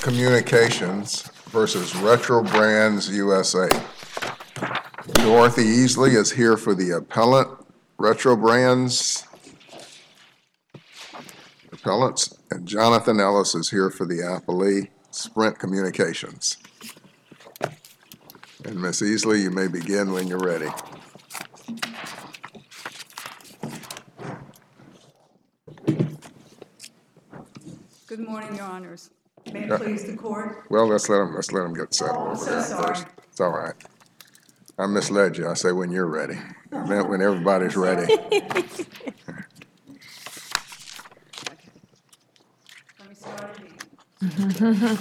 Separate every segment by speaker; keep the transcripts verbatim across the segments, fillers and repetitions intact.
Speaker 1: Communications versus Retro Brands U S A. Dorothy Easley is here for the appellant, Retro Brands appellants, and Jonathan Ellis is here for the appellee, Sprint Communications. And Miss Easley, you may begin when you're ready.
Speaker 2: Good morning, Your Honors. May it please the court?
Speaker 1: Well, let's let them, let's let them get settled
Speaker 2: Oh, I'm
Speaker 1: over
Speaker 2: so
Speaker 1: there
Speaker 2: sorry.
Speaker 1: first. It's all right. I misled you. I say when you're ready. I meant when everybody's ready.
Speaker 2: Let me start again.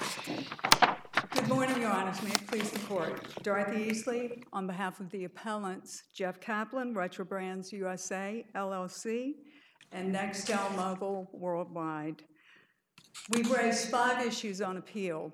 Speaker 2: Good morning, Your Honors. May it please the court. Dorothy Easley, on behalf of the appellants, Jeff Kaplan, Retro Brands U S A, L L C, and Nextel Mobile Worldwide. We've raised five issues on appeal.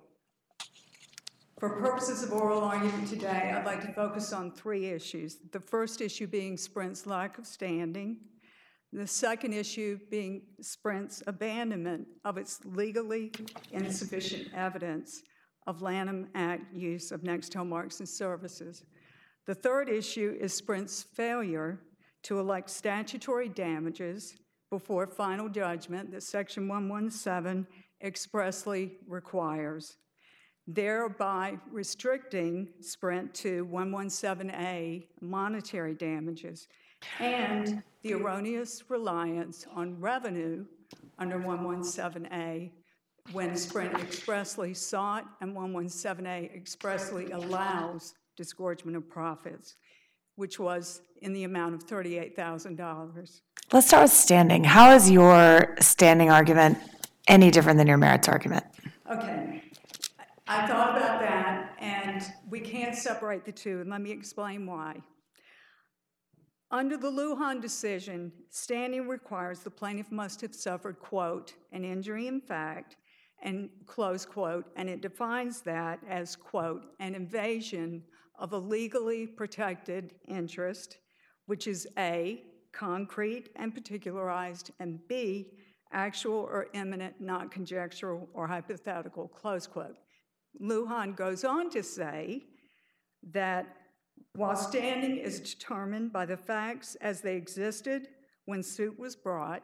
Speaker 2: For purposes of oral argument today, I'd like to focus on three issues. The first issue being Sprint's lack of standing. The second issue being Sprint's abandonment of its legally insufficient evidence of Lanham Act use of Nextel marks and services. The third issue is Sprint's failure to elect statutory damages before final judgment that Section one seventeen expressly requires, thereby restricting Sprint to one seventeen A monetary damages and the erroneous reliance on revenue under one seventeen A when Sprint expressly sought and one seventeen A expressly allows disgorgement of profits, which was in the amount of thirty-eight thousand dollars.
Speaker 3: Let's start with standing. How is your standing argument any different than your merits argument?
Speaker 2: Okay. I thought about that, and we can't separate the two, and let me explain why. Under the Lujan decision, standing requires the plaintiff must have suffered, quote, an injury in fact, and close quote, and it defines that as, quote, an invasion of a legally protected interest, which is A, concrete and particularized, and B, actual or imminent, not conjectural or hypothetical, close quote. Lujan goes on to say that while standing is determined by the facts as they existed when suit was brought,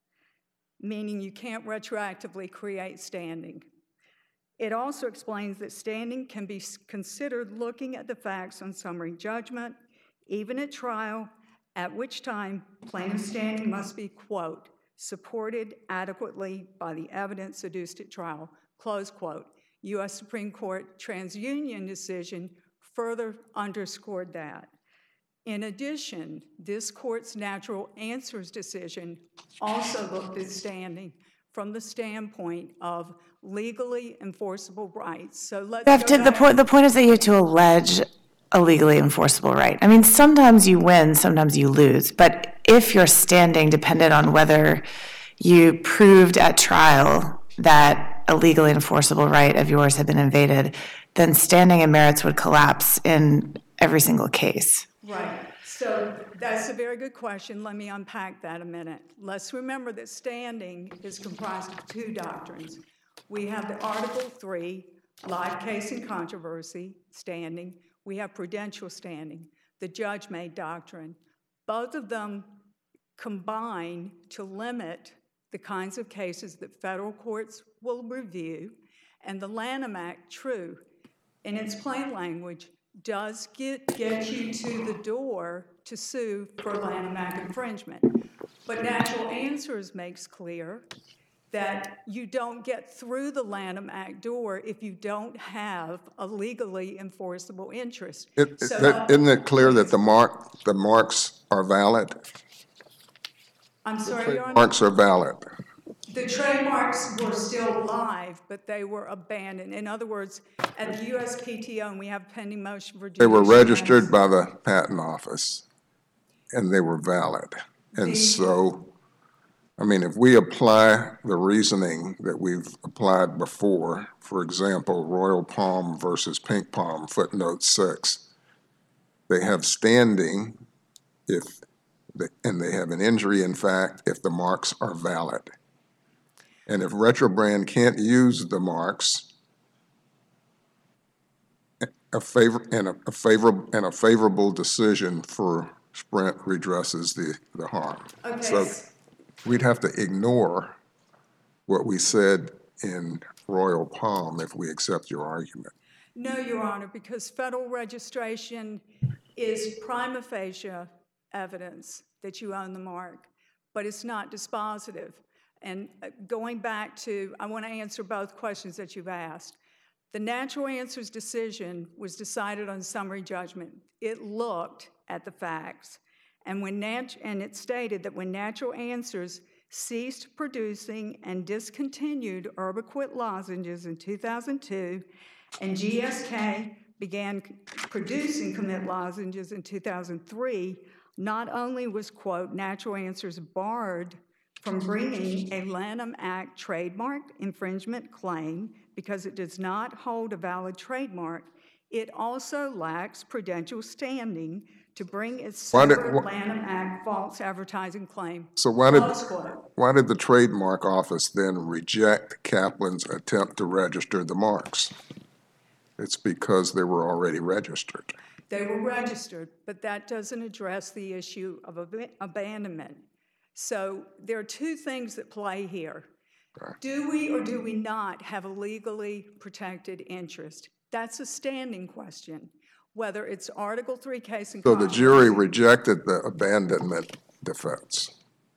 Speaker 2: meaning you can't retroactively create standing, it also explains that standing can be considered looking at the facts on summary judgment, even at trial, at which time plaintiff's standing must be, quote, supported adequately by the evidence adduced at trial, close quote. U S Supreme Court TransUnion decision further underscored that. In addition, this court's natural answers decision also looked at standing from the standpoint of legally enforceable rights. So let's
Speaker 3: You have
Speaker 2: go
Speaker 3: to, the,
Speaker 2: back.
Speaker 3: point, the point is that you have to allege a legally enforceable right. I mean, sometimes you win, sometimes you lose. But if your standing depended on whether you proved at trial that a legally enforceable right of yours had been invaded, then standing and merits would collapse in every single case.
Speaker 2: Right. So that's a very good question. Let me unpack that a minute. Let's remember that standing is comprised of two doctrines. We have the Article three, live case and controversy standing. We have prudential standing, the judge-made doctrine. Both of them combine to limit the kinds of cases that federal courts will review, and the Lanham Act, true, in its plain language, does get, get you to the door to sue for Lanham Act infringement. But Natural Answers makes clear that you don't get through the Lanham Act door if you don't have a legally enforceable interest.
Speaker 1: It,
Speaker 2: So
Speaker 1: that, isn't it clear that the mark, the marks are valid?
Speaker 2: I'm sorry,
Speaker 1: The
Speaker 2: Your Honor?
Speaker 1: marks are valid.
Speaker 2: The trademarks were still live, but they were abandoned. In other words, at the U S P T O, and we have pending motion for
Speaker 1: They were
Speaker 2: judicial
Speaker 1: registered
Speaker 2: notice.
Speaker 1: by the patent office, and they were valid. And
Speaker 2: The-
Speaker 1: so, I mean, if we apply the reasoning that we've applied before, for example, Royal Palm versus Pink Palm, footnote six, they have standing if, the, and they have an injury in fact if the marks are valid. And if Retrobrand can't use the marks, a favor, and a, a favorable, and a favorable decision for Sprint redresses the, the harm.
Speaker 2: Okay.
Speaker 1: So we'd have to ignore what we said in Royal Palm if we accept your argument.
Speaker 2: No, Your Honor, because federal registration is prima facie evidence that you own the mark, but it's not dispositive. And uh, going back to, I want to answer both questions that you've asked. The Natural Answers decision was decided on summary judgment. It looked at the facts, and when nat- and it stated that when Natural Answers ceased producing and discontinued Erbiquit lozenges in two thousand two, and G S K began producing commit lozenges in two thousand three, not only was, quote, Natural Answers barred from bringing a Lanham Act trademark infringement claim because it does not hold a valid trademark, it also lacks prudential standing to bring its
Speaker 1: Why did-
Speaker 2: separate
Speaker 1: wh-
Speaker 2: Lanham Act false advertising claim.
Speaker 1: So why did,
Speaker 2: Close quote.
Speaker 1: why did the trademark office then reject Kaplan's attempt to register the marks? It's because they were already registered.
Speaker 2: They were registered, but that doesn't address the issue of ab- abandonment. So there are two things that play here.
Speaker 1: Okay.
Speaker 2: Do we or do we not have a legally protected interest? That's a standing question, whether it's Article three case in
Speaker 1: So the
Speaker 2: Congress.
Speaker 1: jury rejected the abandonment defense,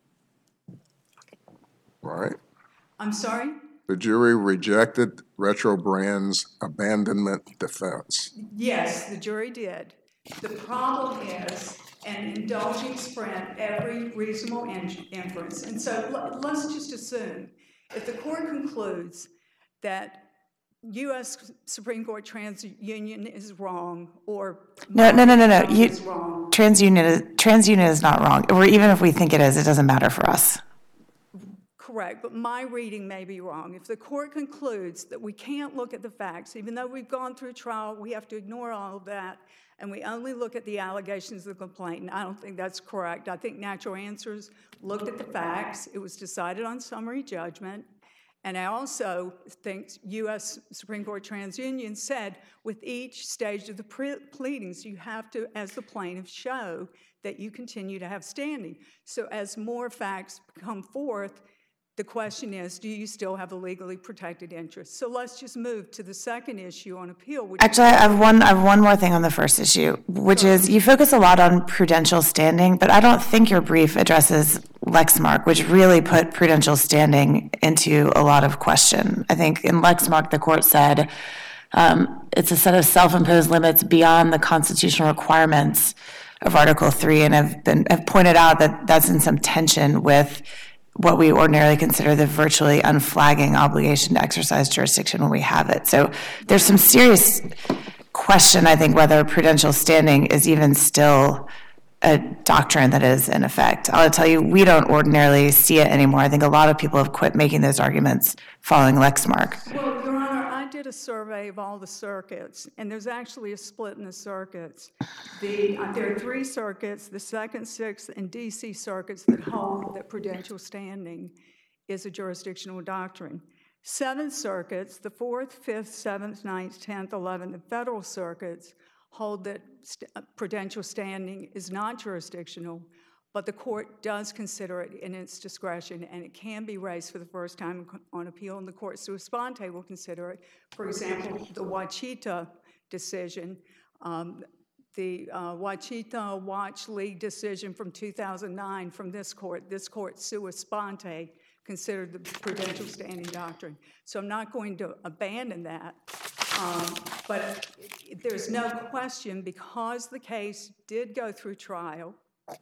Speaker 1: right?
Speaker 2: I'm sorry?
Speaker 1: The jury rejected Retrobrand's abandonment defense.
Speaker 2: Yes, the jury did. The problem is, and indulging Sprint every reasonable in- inference. And so l- let's just assume, if the court concludes that U S Supreme Court TransUnion is wrong, or
Speaker 3: No, no, no, no, no. You,
Speaker 2: is wrong,
Speaker 3: TransUnion is, TransUnion is not wrong. Or even if we think it is, it doesn't matter for us.
Speaker 2: correct, but my reading may be wrong. If the court concludes that we can't look at the facts, even though we've gone through trial, we have to ignore all of that, and we only look at the allegations of the complaint, and I don't think that's correct. I think Natural Answers looked at the facts. It was decided on summary judgment. And I also think U S Supreme Court TransUnion said with each stage of the pre- pleadings, you have to, as the plaintiff, show that you continue to have standing. So as more facts come forth, the question is, do you still have a legally protected interest? So let's just move to the second issue on appeal, which
Speaker 3: Actually, I have one, I have one more thing on the first issue, which is you focus a lot on prudential standing, but I don't think your brief addresses Lexmark, which really put prudential standing into a lot of question. I think in Lexmark, the court said um, it's a set of self-imposed limits beyond the constitutional requirements of Article three, and have been have pointed out that that's in some tension with what we ordinarily consider the virtually unflagging obligation to exercise jurisdiction when we have it. So there's some serious question, I think, whether prudential standing is even still a doctrine that is in effect. I'll tell you, we don't ordinarily see it anymore. I think a lot of people have quit making those arguments following Lexmark.
Speaker 2: Well, Your Honor, I did a survey of all the circuits, and there's actually a split in the circuits. The, uh, there are three circuits, the Second, Sixth, and D C circuits that hold that prudential standing is a jurisdictional doctrine. Seven circuits, the Fourth, Fifth, Seventh, Ninth, Tenth, Eleventh, and federal circuits hold that st- uh, prudential standing is not jurisdictional, but the court does consider it in its discretion, and it can be raised for the first time on appeal, and the court sua sponte will consider it. For example, the Wachita decision, um, the uh, Wachita Watch League decision from two thousand nine from this court, this court sua sponte considered the prudential standing doctrine. So I'm not going to abandon that, um, but it, there's no question, because the case did go through trial,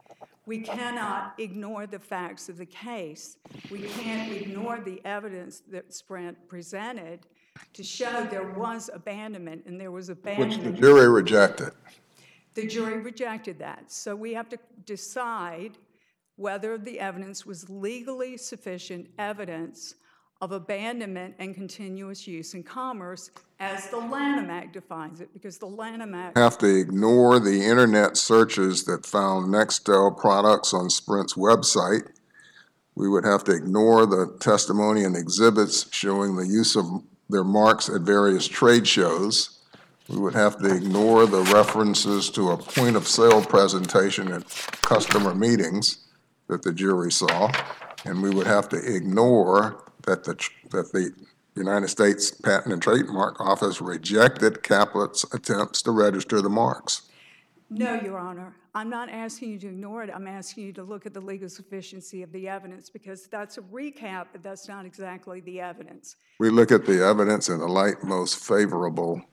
Speaker 2: we cannot ignore the facts of the case. We can't ignore the evidence that Sprint presented to show there was abandonment, and there was
Speaker 1: Which
Speaker 2: abandonment.
Speaker 1: the jury rejected.
Speaker 2: The jury rejected that. So we have to decide whether the evidence was legally sufficient evidence of abandonment and continuous use in commerce as the Lanham Act defines it, because the Lanham Act...
Speaker 1: Have to ignore the internet searches that found Nextel products on Sprint's website, We would have to ignore the testimony and exhibits showing the use of their marks at various trade shows. We would have to ignore the references to a point-of-sale presentation at customer meetings that the jury saw, and we would have to ignore that the, that the United States Patent and Trademark Office rejected Caplet's attempts to register the marks.
Speaker 2: No, Your Honor. I'm not asking you to ignore it. I'm asking you to look at the legal sufficiency of the evidence, because that's a recap, but that's not exactly the evidence.
Speaker 1: We look at the evidence in the light most favorable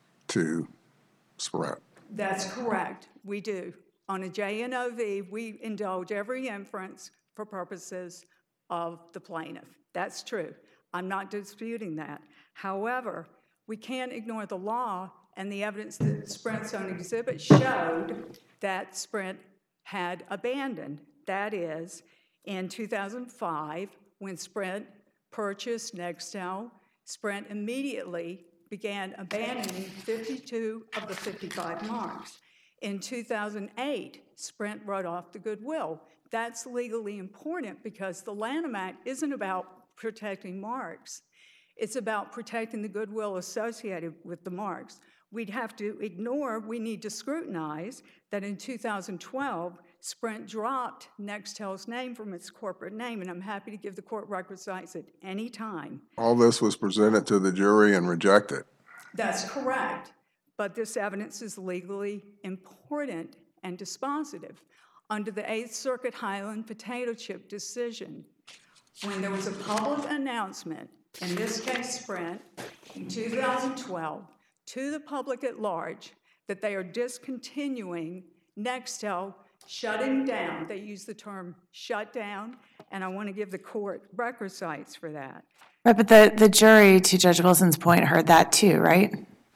Speaker 1: to Sprint.
Speaker 2: That's correct. We do. On a J N O V, we indulge every inference for purposes of the plaintiff. That's true. I'm not disputing that. However, we can't ignore the law, and the evidence that Sprint's own exhibit showed that Sprint had abandoned. That is, in two thousand five, when Sprint purchased Nextel, Sprint immediately began abandoning fifty-two of the fifty-five marks. In two thousand eight, Sprint wrote off the goodwill. That's legally important because the Lanham Act isn't about protecting marks. It's about protecting the goodwill associated with the marks. We'd have to ignore, we need to scrutinize that in two thousand twelve, Sprint dropped Nextel's name from its corporate name, and I'm happy to give the court requisites at any time.
Speaker 1: All this was presented to the jury and rejected.
Speaker 2: That's correct, but this evidence is legally important and dispositive. Under the Eighth Circuit Highland potato chip decision, when there was a public announcement, in this case Sprint, in two thousand twelve, to the public at large, that they are discontinuing Nextel, shutting down. They use the term shut down, and I want to give the court record sites for that.
Speaker 3: Right, but the, the jury, to Judge Wilson's point, heard that too, right?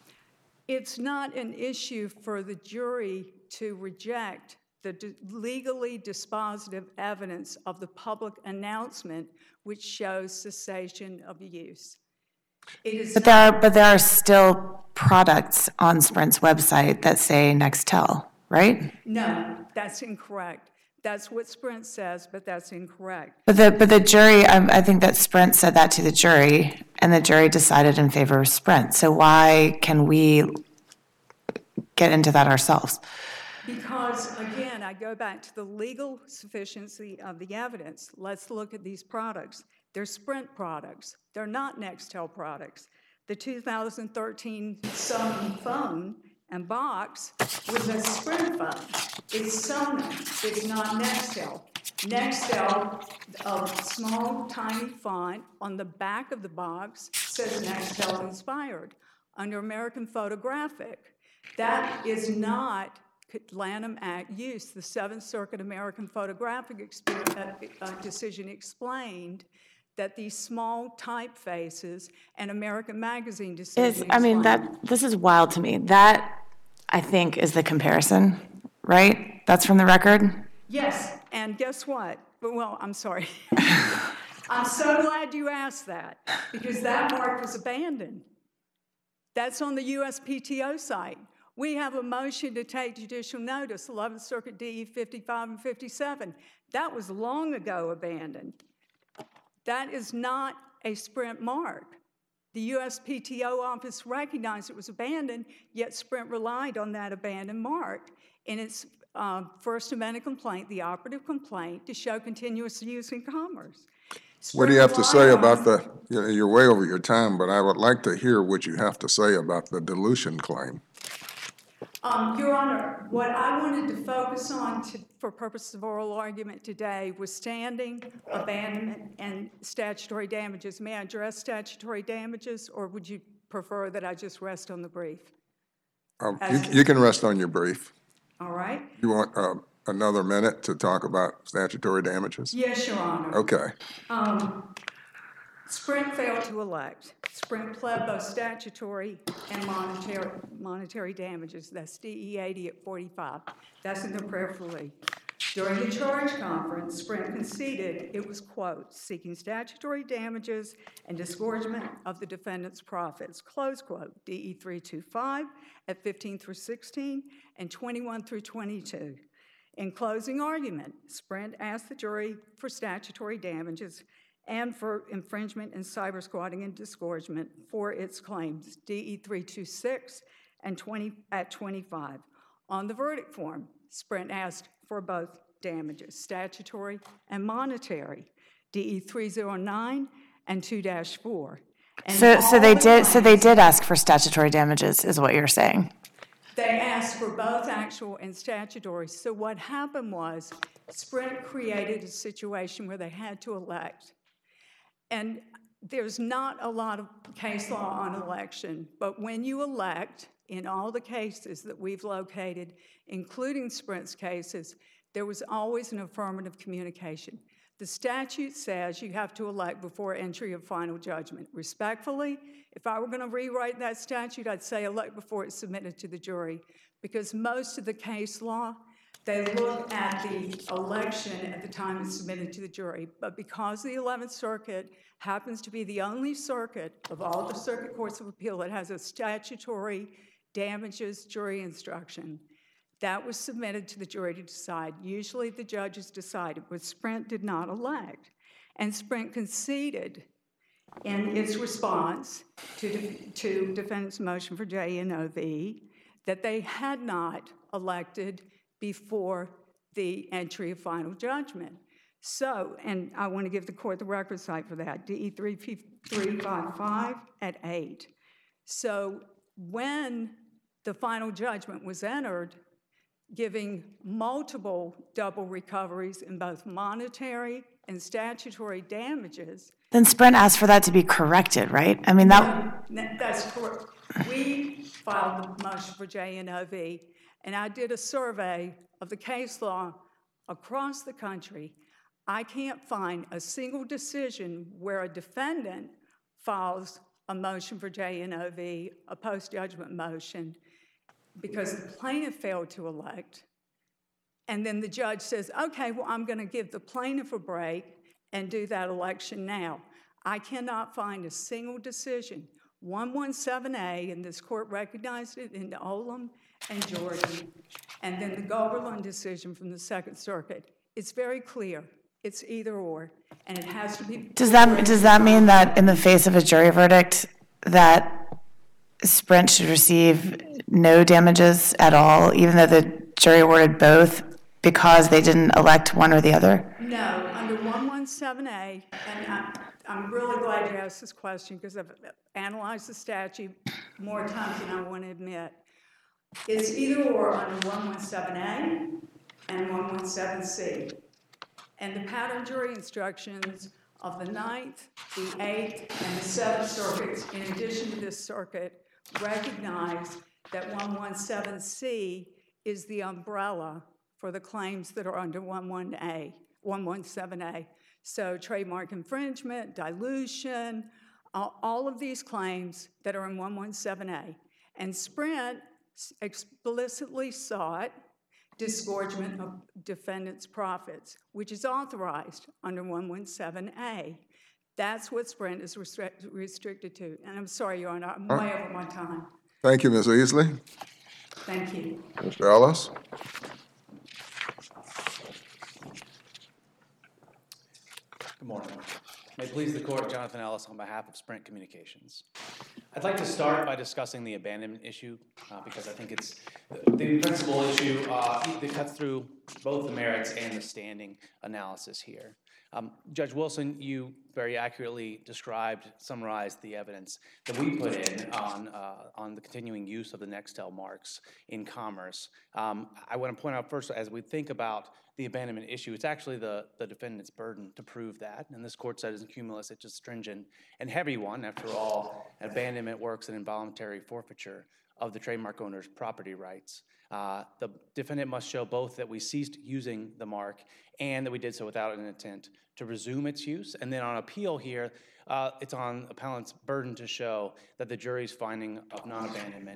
Speaker 2: It's not an issue for the jury to reject the d- legally dispositive evidence of the public announcement which shows cessation of use. It is
Speaker 3: But there are, but there are still products on Sprint's website that say Nextel, right?
Speaker 2: No, that's incorrect. That's what Sprint says, but that's incorrect.
Speaker 3: But the but the jury, I, I think that Sprint said that to the jury, and the jury decided in favor of Sprint. So why can we get into that ourselves?
Speaker 2: Because, again, I go back to the legal sufficiency of the evidence. Let's look at these products. They're Sprint products. They're not Nextel products. The two thousand thirteen Sony phone and box was a Sprint phone. It's Sony. It's not Nextel. Nextel, a small, tiny font on the back of the box, says Nextel Inspired. Under American Photographic, that is not Lanham Act use. The Seventh Circuit American Photographic exp- uh, uh, decision explained that these small typefaces and American Magazine decision
Speaker 3: Is I mean
Speaker 2: explained-
Speaker 3: that this is wild to me. That I think is the comparison, right? That's from the record.
Speaker 2: Yes, and guess what? Well, I'm sorry. I'm so glad you asked that, because that mark was abandoned. That's on the U S P T O site. We have a motion to take judicial notice, eleventh Circuit D E fifty-five and fifty-seven. That was long ago abandoned. That is not a Sprint mark. The U S P T O office recognized it was abandoned, yet Sprint relied on that abandoned mark in its uh, First Amendment complaint, the operative complaint, to show continuous use in commerce.
Speaker 1: What do you have to say
Speaker 2: Sprint
Speaker 1: about
Speaker 2: relied
Speaker 1: the, you know, you're way over your time, but I would like to hear what you have to say about the dilution claim.
Speaker 2: Um, Your Honor, what I wanted to focus on to, for purposes of oral argument today was standing, abandonment, and statutory damages. May I address statutory damages, or would you prefer that I just rest on the brief?
Speaker 1: Um,
Speaker 2: As
Speaker 1: You
Speaker 2: to-
Speaker 1: you can rest on your brief.
Speaker 2: All right?
Speaker 1: You want uh, another minute to talk about statutory damages?
Speaker 2: Yes, Your Honor.
Speaker 1: Okay.
Speaker 2: Um, Sprint failed to elect. Sprint pled both statutory and monetary, monetary damages. That's D E eighty at forty-five. That's in the prayer for relief. During the charge conference, Sprint conceded it was, quote, seeking statutory damages and disgorgement of the defendant's profits, close quote, D E three twenty-five at fifteen through sixteen and twenty-one through twenty-two. In closing argument, Sprint asked the jury for statutory damages and for infringement and cyber squatting and disgorgement for its claims, D E three twenty-six and twenty at twenty-five. On the verdict form, Sprint asked for both damages, statutory and monetary, D E three oh nine and two dash four.
Speaker 3: So, so they did. So they did ask for statutory damages, is what you're saying.
Speaker 2: They asked for both actual and statutory. So what happened was Sprint created a situation where they had to elect. And there's not a lot of case law on election, but when you elect, in all the cases that we've located, including Sprint's cases, there was always an affirmative communication. The statute says you have to elect before entry of final judgment. Respectfully, if I were going to rewrite that statute, I'd say elect before it's submitted to the jury, because most of the case law, they look at the election at the time it's submitted to the jury. But because the eleventh Circuit happens to be the only circuit of all the circuit courts of appeal that has a statutory damages jury instruction, that was submitted to the jury to decide. Usually the judges decided, but Sprint did not elect. And Sprint conceded in its response to, to defendant's motion for J N O V that they had not elected before the entry of final judgment. So, and I want to give the court the record site for that, D E three fifty-five at eight. So when the final judgment was entered, giving multiple double recoveries in both monetary and statutory damages.
Speaker 3: Then Sprint asked for that to be corrected, right? I mean, that...
Speaker 2: That's correct. We filed the motion for J N O V, and I did a survey of the case law across the country. I can't find a single decision where a defendant files a motion for J N O V, a post-judgment motion, because the plaintiff failed to elect, and then the judge says, okay, well, I'm going to give the plaintiff a break and do that election now. I cannot find a single decision. one seventeen A, and this court recognized it in Olam and Jordan, and then the Goberlin decision from the Second Circuit. It's very clear. It's either or, and it has to be...
Speaker 3: Does that, does that mean that in the face of a jury verdict that Sprint should receive no damages at all, even though the jury awarded both, because they didn't elect one or the other?
Speaker 2: No, under one seventeen A, and I, I'm really glad you asked this question because I've analyzed the statute more times than I want to admit. It's either or under one seventeen A and one seventeen C. And the pattern jury instructions of the Ninth, the Eighth, and the Seventh Circuits, in addition to this circuit, recognize that one seventeen C is the umbrella for the claims that are under one seventeen A. So trademark infringement, dilution, uh, all of these claims that are in one seventeen A. And Sprint explicitly sought disgorgement of defendants' profits, which is authorized under one seventeen A. That's what Sprint is restrict, restricted to. And I'm sorry, Your Honor, I'm way over my time.
Speaker 1: Thank you, Miz Easley.
Speaker 2: Thank you.
Speaker 1: Mister Ellis.
Speaker 4: Good morning. May it please the court, Jonathan Ellis on behalf of Sprint Communications. I'd like to start by discussing the abandonment issue uh, because I think it's the, the principal issue uh, that cuts through both the merits and the standing analysis here. Um, Judge Wilson, you very accurately described, summarized the evidence that we put in on uh, on the continuing use of the Nextel marks in commerce. Um, I want to point out first, as we think about the abandonment issue, it's actually the, the defendant's burden to prove that, and this court said it's cumulus, it's a stringent and heavy one. After all, abandonment works an involuntary forfeiture of the trademark owner's property rights. Uh, the defendant must show both that we ceased using the mark and that we did so without an intent to resume its use. And then on appeal here, uh, it's on appellant's burden to show that the jury's finding of non-abandonment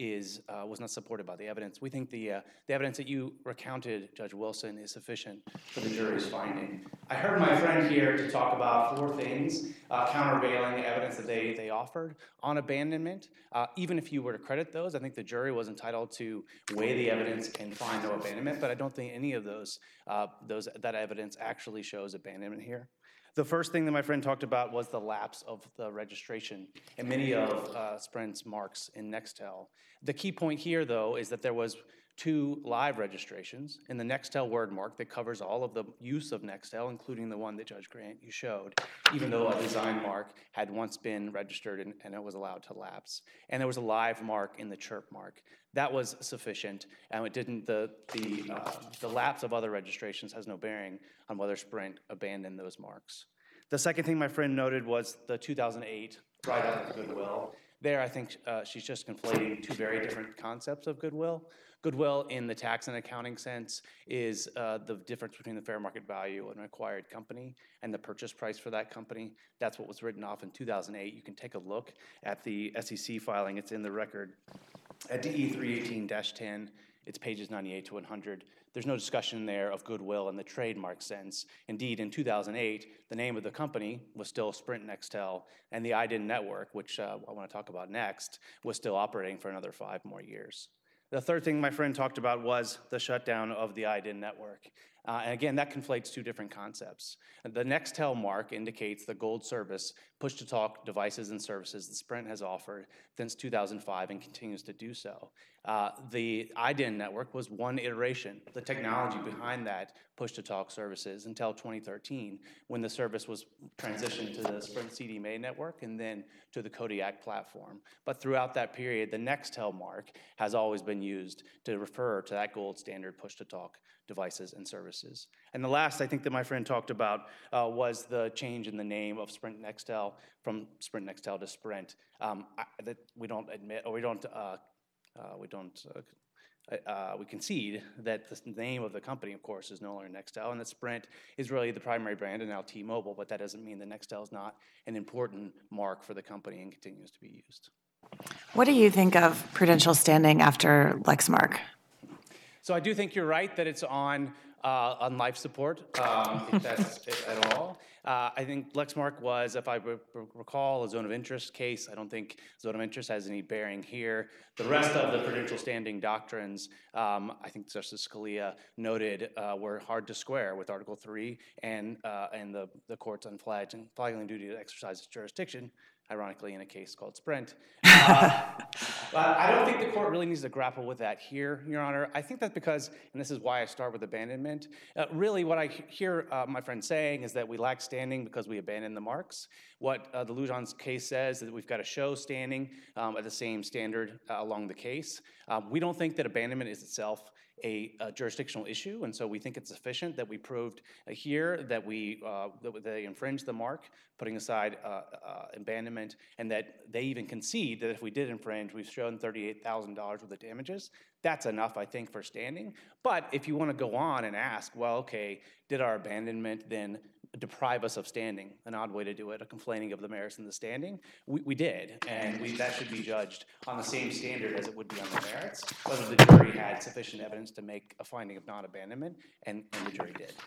Speaker 4: is uh, was not supported by the evidence. We think the uh, the evidence that you recounted, Judge Wilson, is sufficient for the jury's finding. I heard my friend here to talk about four things uh, countervailing evidence that they they offered on abandonment. Uh, even if you were to credit those, I think the jury was entitled to weigh the evidence and find no abandonment. But I don't think any of those uh, those that evidence actually shows abandonment here. The first thing that my friend talked about was the lapse of the registration and many of uh, Sprint's marks in Nextel. The key point here, though, is that there was two live registrations in the Nextel word mark that covers all of the use of Nextel, including the one that Judge Grant you showed, even though a design mark had once been registered and, and it was allowed to lapse. And there was a live mark in the chirp mark. That was sufficient, and it didn't. The the uh, the lapse of other registrations has no bearing on whether Sprint abandoned those marks. The second thing my friend noted was the two thousand eight write-up of goodwill. There, I think uh, she's just conflating two very different concepts of goodwill. Goodwill in the tax and accounting sense is uh, the difference between the fair market value of an acquired company and the purchase price for that company. That's what was written off in two thousand eight. You can take a look at the S E C filing. It's in the record at D E three eighteen dash ten. It's pages ninety-eight to one hundred. There's no discussion there of goodwill in the trademark sense. Indeed, in two thousand eight, the name of the company was still Sprint Nextel, and the I D N network, which uh, I want to talk about next, was still operating for another five more years. The third thing my friend talked about was the shutdown of the I D N network. Uh, and again, that conflates two different concepts. The Nextel mark indicates the gold service push-to-talk devices and services that Sprint has offered since two thousand five and continues to do so. Uh, the I D N network was one iteration, the technology behind that push-to-talk services until twenty thirteen, when the service was transitioned to the Sprint C D M A network and then to the Kodiak platform. But throughout that period, the Nextel mark has always been used to refer to that gold standard push-to-talk devices and services. And the last I think that my friend talked about uh, was the change in the name of Sprint Nextel from Sprint Nextel to Sprint. Um, I, that we don't admit, or we don't, uh, uh, we don't, uh, uh, we concede that the name of the company, of course, is no longer Nextel, and that Sprint is really the primary brand and now T-Mobile, but that doesn't mean that Nextel is not an important mark for the company and continues to be used.
Speaker 3: What do you think of Prudential standing after Lexmark?
Speaker 4: So I do think you're right that it's on uh, on life support, um, if that's if at all. Uh, I think Lexmark was, if I re- recall, a zone of interest case. I don't think zone of interest has any bearing here. The rest of the prudential standing doctrines, um, I think Justice Scalia noted, uh, were hard to square with Article three and uh, and the, the court's unflagging flagging duty to exercise its jurisdiction, ironically in a case called Sprint. Uh, but I don't think the court really needs to grapple with that here, Your Honor. I think that's because, and this is why I start with abandonment, uh, really what I hear uh, my friend saying is that we lack standing because we abandoned the marks. What uh, the Lujan's case says is that we've got to show standing um, at the same standard uh, along the case. Um, we don't think that abandonment is itself A, a jurisdictional issue, and so we think it's sufficient that we proved uh, here that we uh, that they infringed the mark, putting aside uh, uh, abandonment, and that they even concede that if we did infringe, we've shown thirty-eight thousand dollars worth of damages. That's enough, I think, for standing. But if you want to go on and ask, well, okay, did our abandonment then deprive us of standing? An odd way to do it, a complaining of the merits and the standing. We, we did, and we, that should be judged on the same standard as it would be on the merits, whether the jury had sufficient evidence to make a finding of non-abandonment, and, and the jury did.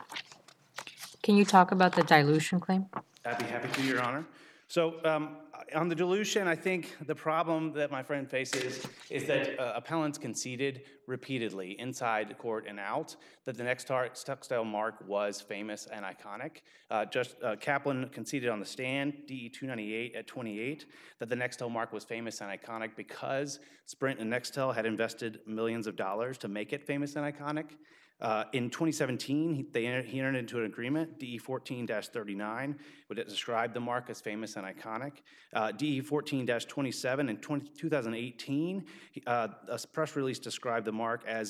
Speaker 5: Can you talk about the dilution claim?
Speaker 4: I'd be happy to, Your Honor. So um, on the dilution, I think the problem that my friend faces is that uh, appellants conceded repeatedly, inside the court and out, that the Nextel mark was famous and iconic. Uh, just uh, Kaplan conceded on the stand, D E two ninety-eight at twenty-eight, that the Nextel mark was famous and iconic because Sprint and Nextel had invested millions of dollars to make it famous and iconic. Uh, in twenty seventeen, he, they entered, he entered into an agreement, D E fourteen dash thirty-nine, would describe the mark as famous and iconic. Uh, D E fourteen dash twenty-seven in twenty, twenty eighteen, uh, a press release described the mark as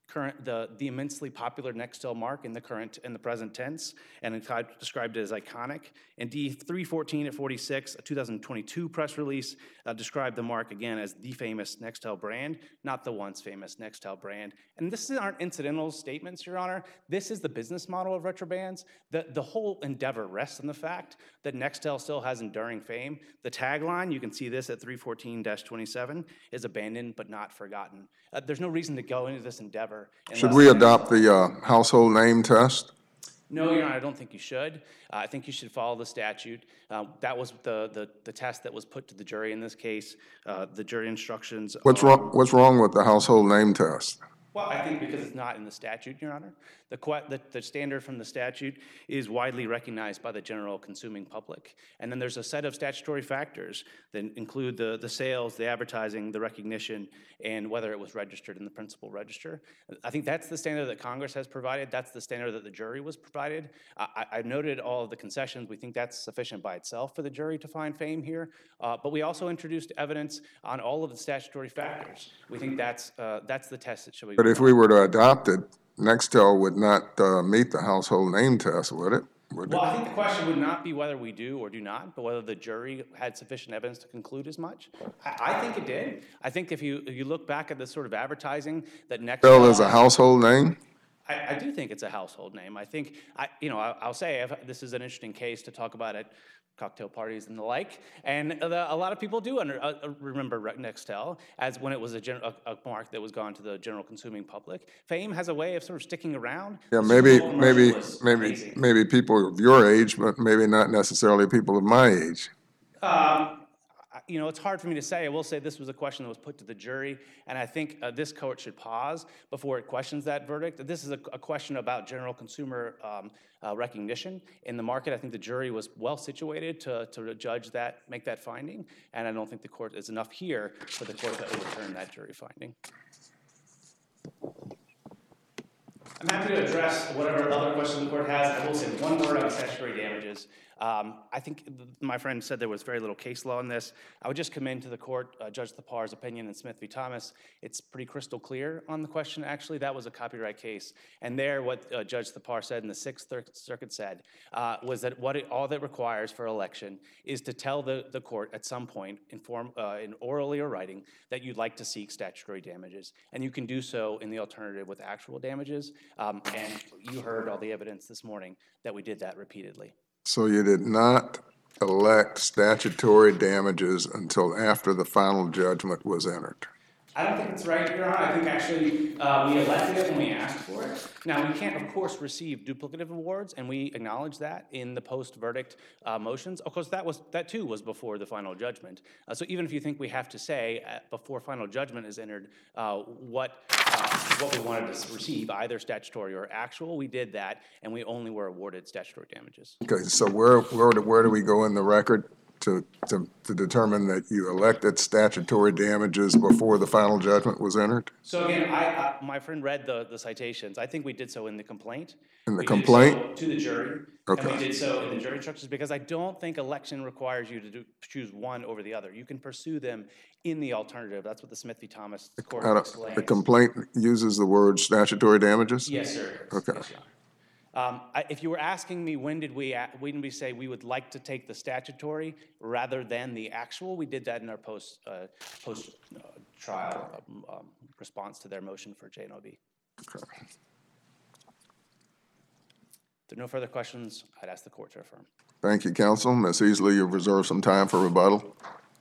Speaker 4: current the the immensely popular Nextel mark in the current and the present tense, and it described it as iconic. And D three fourteen at forty-six, a two thousand twenty-two press release, uh, described the mark again as the famous Nextel brand, not the once famous Nextel brand. And this aren't incidental statements, Your Honor. This is the business model of retrobands. The the whole endeavor rests on the fact that Nextel still has enduring fame. The tagline, you can see this at three fourteen dash twenty-seven, is abandoned but not forgotten. Uh, there's no reason to go into this endeavor.
Speaker 1: Should we adopt the uh, household name test?
Speaker 4: No, Your Honor, I don't think you should. Uh, I think you should follow the statute. Uh, that was the, the the test that was put to the jury in this case. Uh, the jury instructions.
Speaker 1: What's
Speaker 4: are-
Speaker 1: wrong, what's wrong with the household name test?
Speaker 4: Well, I think because it's not in the statute, Your Honor. The, que- the, the standard from the statute is widely recognized by the general consuming public. And then there's a set of statutory factors that include the, the sales, the advertising, the recognition, and whether it was registered in the principal register. I think that's the standard that Congress has provided. That's the standard that the jury was provided. I, I noted all of the concessions. We think that's sufficient by itself for the jury to find fame here. Uh, but we also introduced evidence on all of the statutory factors. We think that's, uh, that's the test that should be.
Speaker 1: But if we were to adopt it, Nextel would not uh, meet the household name test, would it? Would
Speaker 4: Well,
Speaker 1: it?
Speaker 4: I think the question would not be whether we do or do not, but whether the jury had sufficient evidence to conclude as much. I, I think it did. I think if you if you look back at the sort of advertising that Nextel
Speaker 1: Nextel is a household name?
Speaker 4: I, I do think it's a household name. I think I you know I, I'll say if, this is an interesting case to talk about at cocktail parties and the like, and the, a lot of people do under, uh, remember Nextel as when it was a, gen, a, a mark that was gone to the general consuming public. Fame has a way of sort of sticking around.
Speaker 1: Yeah,
Speaker 4: The
Speaker 1: maybe,
Speaker 4: Super Bowl
Speaker 1: maybe,
Speaker 4: commercial was
Speaker 1: maybe,
Speaker 4: amazing.
Speaker 1: maybe people of your age, but maybe not necessarily people of my age.
Speaker 4: Um, I- you know, it's hard for me to say. I will say this was a question that was put to the jury, and I think uh, this court should pause before it questions that verdict. This is a, a question about general consumer um, uh, recognition in the market. I think the jury was well situated to, to judge that, make that finding, and I don't think the court is enough here for the court to overturn that jury finding. I'm happy to address whatever other questions the court has. I will say one word on statutory damages. Um, I think th- my friend said there was very little case law in this. I would just commend to the court uh, Judge Thapar's opinion in Smith v. Thomas. It's pretty crystal clear on the question. Actually, that was a copyright case. And there, what uh, Judge Thapar said and the Sixth Circuit said uh, was that what it, all that requires for election is to tell the, the court at some point, in, form, uh, in orally or writing, that you'd like to seek statutory damages. And you can do so in the alternative with actual damages. Um, and you heard all the evidence this morning that we did that repeatedly.
Speaker 1: So you did not elect statutory damages until after the final judgment was entered.
Speaker 4: I don't think it's right, Your Honor. I think actually uh, we elected it when we asked for it. Now, we can't, of course, receive duplicative awards, and we acknowledge that in the post-verdict uh, motions. Of course, that was that too was before the final judgment. Uh, so even if you think we have to say uh, before final judgment is entered uh, what uh, what we wanted to receive, either statutory or actual, we did that, and we only were awarded statutory damages.
Speaker 1: Okay, so where, where, do, where do we go in the record to, to, to determine that you elected statutory damages before the final judgment was entered?
Speaker 4: So again, I, I my friend read the, the citations. I think we did so in the complaint.
Speaker 1: In the
Speaker 4: We did
Speaker 1: complaint?
Speaker 4: so to the jury.
Speaker 1: Okay.
Speaker 4: And we did so in the jury instructions because I don't think election requires you to do, choose one over the other. You can pursue them in the alternative. That's what the Smith v. Thomas court
Speaker 1: I don't-
Speaker 4: explains.
Speaker 1: The complaint uses the word statutory damages?
Speaker 4: Yes, sir.
Speaker 1: Okay.
Speaker 4: Yes, Your Honor. Um, I, if you were asking me when did we a- when did we say we would like to take the statutory rather than the actual, we did that in our post uh, post uh, trial um, um, response to their motion for J N O V.
Speaker 1: Okay.
Speaker 4: If there are no further questions, I'd ask the court to affirm.
Speaker 1: Thank you, counsel. Miz Easley, you've reserved some time for rebuttal.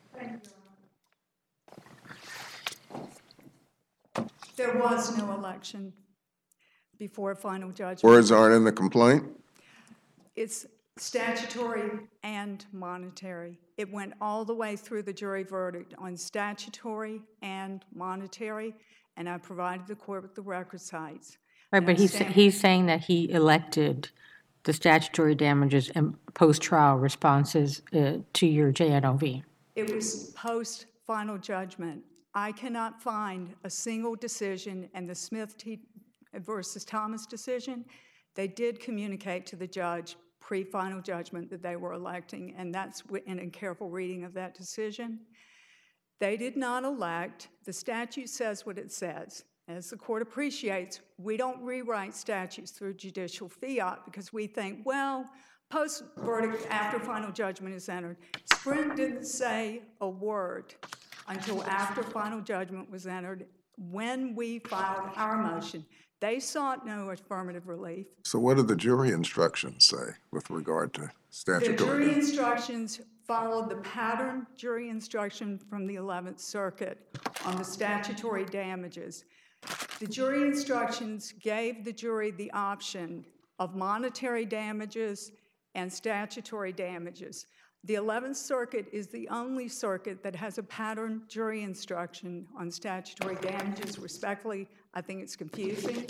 Speaker 2: There was no election before final judgment.
Speaker 1: Words aren't in the complaint?
Speaker 2: It's statutory and monetary. It went all the way through the jury verdict on statutory and monetary, and I provided the court with the record sites.
Speaker 5: Right, but he's, he's saying that he elected the statutory damages and post-trial responses uh, to your J N O V.
Speaker 2: It was post-final judgment. I cannot find a single decision in the Smith T versus Thomas decision. They did communicate to the judge pre-final judgment that they were electing, and that's in a careful reading of that decision. They did not elect. The statute says what it says. As the court appreciates, we don't rewrite statutes through judicial fiat because we think, well, post-verdict, after final judgment is entered, Sprint didn't say a word until after final judgment was entered when we filed our motion. They sought no affirmative relief.
Speaker 1: So what do the jury instructions say with regard to
Speaker 2: The
Speaker 1: statutory?
Speaker 2: jury instructions followed the pattern jury instruction from the eleventh Circuit on the statutory damages. The jury instructions gave the jury the option of monetary damages and statutory damages. The eleventh Circuit is the only circuit that has a pattern jury instruction on statutory damages. Respectfully, I think it's confusing.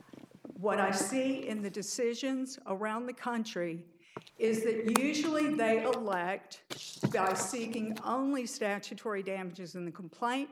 Speaker 2: What I see in the decisions around the country is that usually they elect by seeking only statutory damages in the complaint,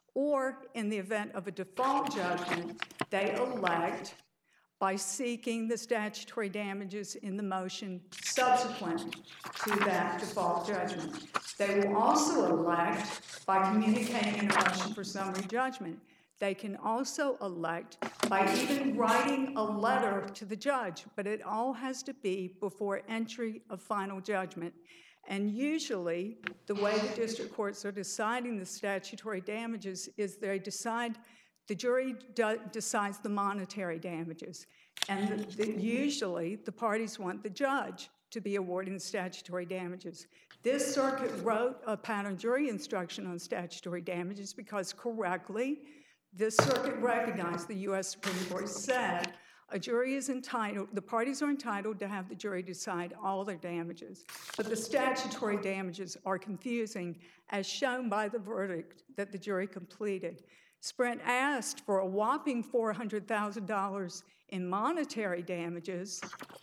Speaker 2: or in the event of a default judgment, they elect by seeking the statutory damages in the motion subsequent to that default judgment. They will also elect by communicating in a motion for summary judgment. They can also elect by even writing a letter to the judge, but it all has to be before entry of final judgment. And usually, the way the district courts are deciding the statutory damages is they decide, the jury de- decides the monetary damages. And the, the, usually, the parties want the judge to be awarding the statutory damages. This circuit wrote a pattern jury instruction on statutory damages because correctly, this circuit recognized, the U S Supreme Court said, a jury is entitled, the parties are entitled to have the jury decide all their damages. But the statutory damages are confusing, as shown by the verdict that the jury completed. Sprint asked for a whopping four hundred thousand dollars in monetary damages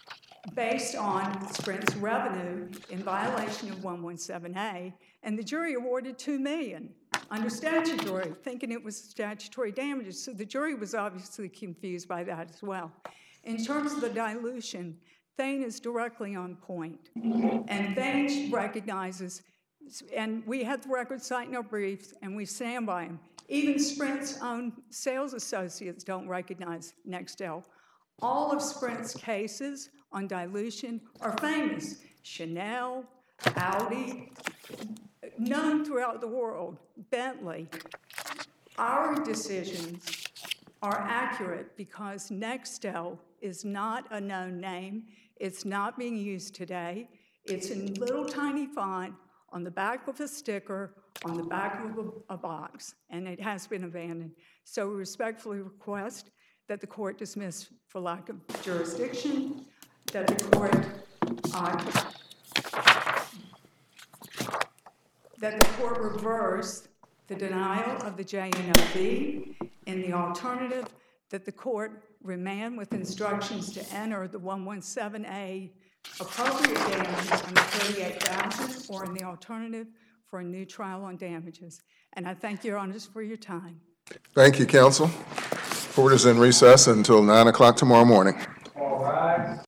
Speaker 2: based on Sprint's revenue in violation of one seventeen A, and the jury awarded two million dollars under statutory, thinking it was statutory damages. So the jury was obviously confused by that as well. In terms of the dilution, Thane is directly on point. And Thane recognizes, and we had the record cite in our briefs, and we stand by him. Even Sprint's own sales associates don't recognize Nextel. All of Sprint's cases on dilution are famous. Chanel, Audi, known throughout the world, Bentley. Our decisions are accurate because Nextel is not a known name. It's not being used today. It's in little tiny font on the back of a sticker, on the back of a, a box, and it has been abandoned. So we respectfully request that the court dismiss for lack of jurisdiction, that the court uh, that the court reverse the denial of the J N O V. In the alternative, that the court remand with instructions to enter the one seventeen A appropriate damages under thirty-eight thousand, or in the alternative, for a new trial on damages. And I thank your honors for your time.
Speaker 1: Thank you, counsel. Court is in recess until nine o'clock tomorrow morning.